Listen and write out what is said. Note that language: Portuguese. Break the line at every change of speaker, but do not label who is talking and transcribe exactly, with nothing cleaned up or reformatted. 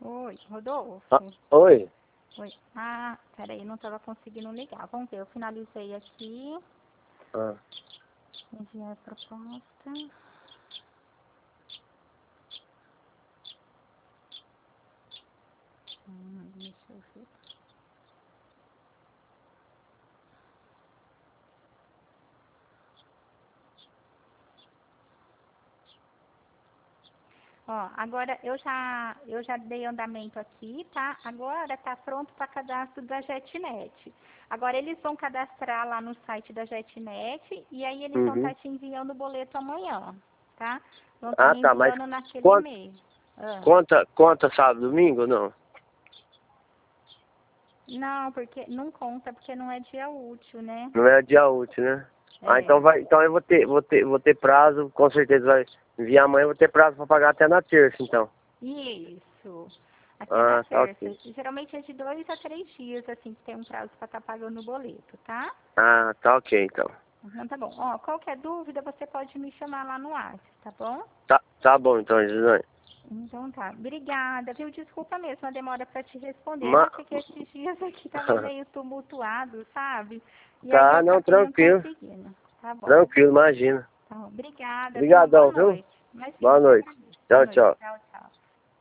Oi, Rodolfo.
Ah, oi.
Oi. Ah, peraí, não estava conseguindo ligar. Vamos ver, eu finalizei aqui.
Ah.
Enviar a proposta. Hum, deixa eu ver. Ó, agora eu já, eu já dei andamento aqui, tá? Agora tá pronto para cadastro da JetNet. Agora eles vão cadastrar lá no site da JetNet e aí eles vão
Uhum.
estar te enviando o boleto amanhã, tá? Vão estar
Ah, tá, mas
enviando naquele
conta,
e-mail. Ah.
conta, conta sábado, domingo ou não?
Não, porque não conta porque não é dia útil, né?
Não é dia útil, né? Ah,
É.
então vai, então eu vou ter, vou ter, vou ter prazo, com certeza vai enviar amanhã, eu vou ter prazo para pagar até na terça, então.
Isso. Até na
Ah, tá
terça.
ok.
Geralmente é de dois a três dias, assim, que tem um prazo para estar pagando o boleto, tá?
Ah, tá ok, então.
Então tá bom. Ó, qualquer dúvida você pode me chamar lá no WhatsApp, tá bom?
Tá, tá bom, então, Gisane.
Então tá. Obrigada, viu? Desculpa mesmo a demora para te responder.
Ma...
Nossa, que esses dias aqui tava meio tumultuado, sabe? E aí eu
Tá, não,
acabei não
tranquilo.
conseguindo. Tá bom.
Tranquilo, imagina.
Tá bom. Obrigada, viu? Uma boa
Obrigadão, viu?
noite. Imagina,
Boa
eu que
noite.
agradeço. Boa
Tchau,
noite.
tchau.
Tchau, tchau.